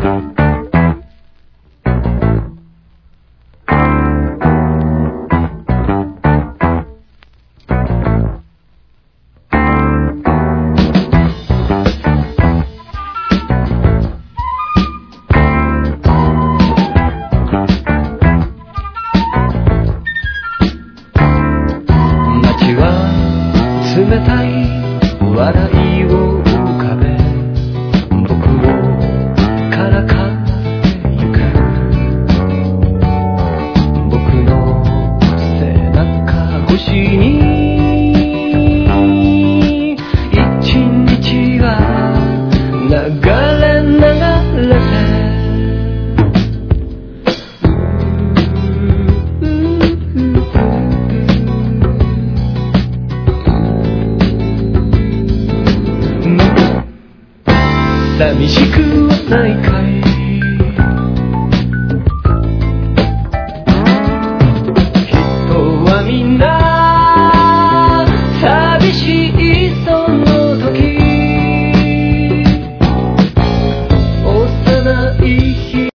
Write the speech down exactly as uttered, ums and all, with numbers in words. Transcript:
冷たい笑いを浮かべ僕をからかってゆく僕の背中越しに一日が流れ流れて寂しくはないかい